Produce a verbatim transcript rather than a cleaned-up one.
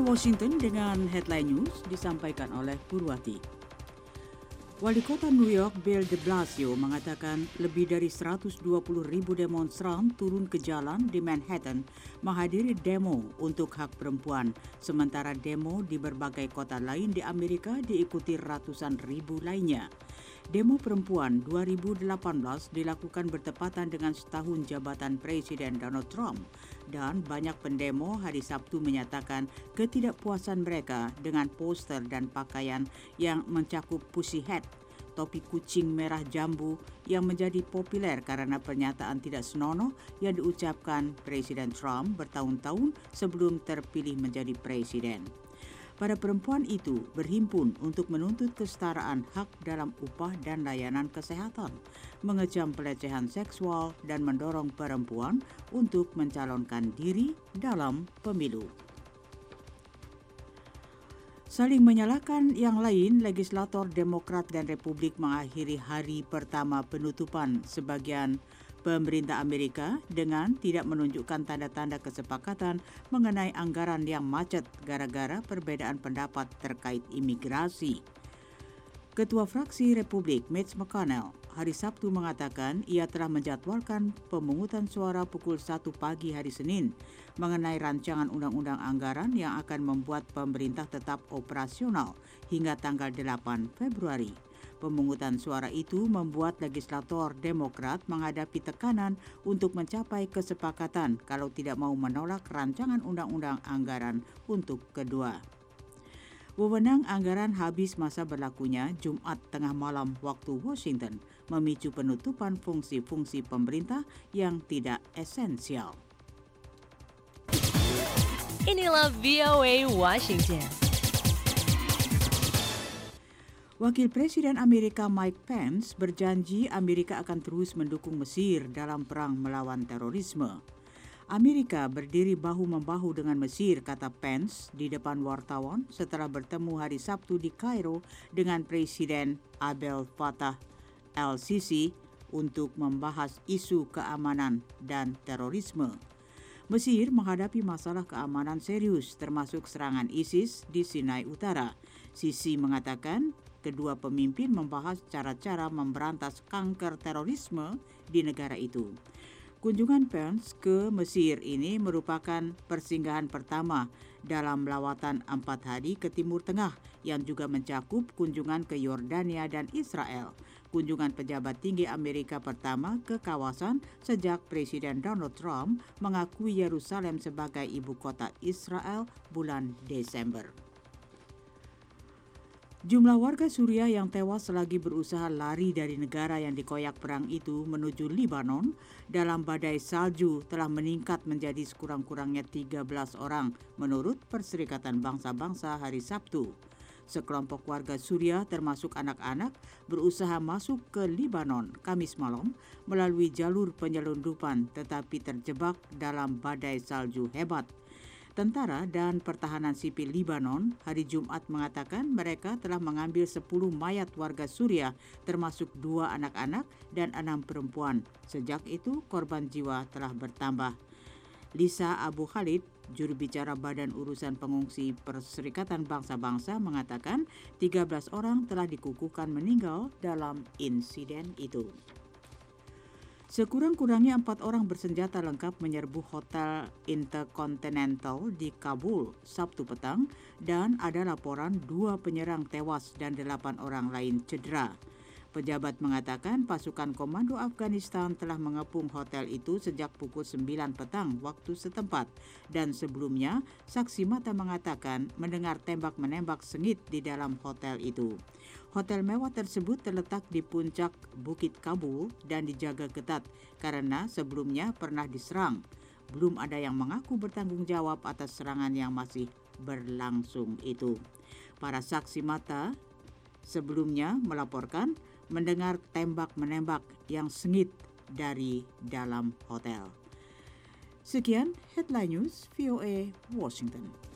Washington dengan headline news disampaikan oleh Purwati. Wali Kota New York Bill de Blasio mengatakan lebih dari seratus dua puluh ribu demonstran turun ke jalan di Manhattan menghadiri demo untuk hak perempuan, sementara demo di berbagai kota lain di Amerika diikuti ratusan ribu lainnya. Demo perempuan dua ribu delapan belas dilakukan bertepatan dengan setahun jabatan Presiden Donald Trump dan banyak pendemo hari Sabtu menyatakan ketidakpuasan mereka dengan poster dan pakaian yang mencakup pussy hat, topi kucing merah jambu yang menjadi populer karena pernyataan tidak senonoh yang diucapkan Presiden Trump bertahun-tahun sebelum terpilih menjadi presiden. Para perempuan itu berhimpun untuk menuntut kesetaraan hak dalam upah dan layanan kesehatan, mengecam pelecehan seksual dan mendorong perempuan untuk mencalonkan diri dalam pemilu. Saling menyalahkan yang lain, legislator Demokrat dan Republik mengakhiri hari pertama penutupan sebagian pemerintah Amerika dengan tidak menunjukkan tanda-tanda kesepakatan mengenai anggaran yang macet gara-gara perbedaan pendapat terkait imigrasi. Ketua fraksi Republik Mitch McConnell hari Sabtu mengatakan ia telah menjadwalkan pemungutan suara pukul satu pagi hari Senin mengenai rancangan undang-undang anggaran yang akan membuat pemerintah tetap operasional hingga tanggal delapan Februari. Pemungutan suara itu membuat legislator Demokrat menghadapi tekanan untuk mencapai kesepakatan kalau tidak mau menolak rancangan undang-undang anggaran untuk kedua. Wewenang anggaran habis masa berlakunya Jumat tengah malam waktu Washington, memicu penutupan fungsi-fungsi pemerintah yang tidak esensial. Inilah V O A Washington. Wakil Presiden Amerika Mike Pence berjanji Amerika akan terus mendukung Mesir dalam perang melawan terorisme. Amerika berdiri bahu-membahu dengan Mesir, kata Pence di depan wartawan setelah bertemu hari Sabtu di Kairo dengan Presiden Abdel Fattah el-Sisi untuk membahas isu keamanan dan terorisme. Mesir menghadapi masalah keamanan serius termasuk serangan ISIS di Sinai Utara. Sisi mengatakan kedua pemimpin membahas cara-cara memberantas kanker terorisme di negara itu. Kunjungan Pence ke Mesir ini merupakan persinggahan pertama dalam lawatan empat hari ke Timur Tengah yang juga mencakup kunjungan ke Yordania dan Israel. Kunjungan pejabat tinggi Amerika pertama ke kawasan sejak Presiden Donald Trump mengakui Yerusalem sebagai ibu kota Israel bulan Desember. Jumlah warga Suriah yang tewas selagi berusaha lari dari negara yang dikoyak perang itu menuju Libanon dalam badai salju telah meningkat menjadi sekurang-kurangnya tiga belas orang menurut Perserikatan Bangsa-Bangsa hari Sabtu. Sekelompok warga Suriah termasuk anak-anak berusaha masuk ke Libanon Kamis malam melalui jalur penyelundupan tetapi terjebak dalam badai salju hebat. Tentara dan Pertahanan Sipil Libanon hari Jumat mengatakan mereka telah mengambil sepuluh mayat warga Suriah termasuk dua anak-anak dan enam perempuan. Sejak itu korban jiwa telah bertambah. Lisa Abu Khalid, juru bicara Badan Urusan Pengungsi Perserikatan Bangsa-Bangsa mengatakan tiga belas orang telah dikukuhkan meninggal dalam insiden itu. Sekurang-kurangnya empat orang bersenjata lengkap menyerbu Hotel Intercontinental di Kabul Sabtu petang dan ada laporan dua penyerang tewas dan delapan orang lain cedera. Pejabat mengatakan pasukan komando Afghanistan telah mengepung hotel itu sejak pukul sembilan petang waktu setempat dan sebelumnya saksi mata mengatakan mendengar tembak-menembak sengit di dalam hotel itu. Hotel mewah tersebut terletak di puncak Bukit Kabul dan dijaga ketat karena sebelumnya pernah diserang. Belum ada yang mengaku bertanggung jawab atas serangan yang masih berlangsung itu. Para saksi mata sebelumnya melaporkan mendengar tembak-menembak yang sengit dari dalam hotel. Sekian Headline News V O A Washington.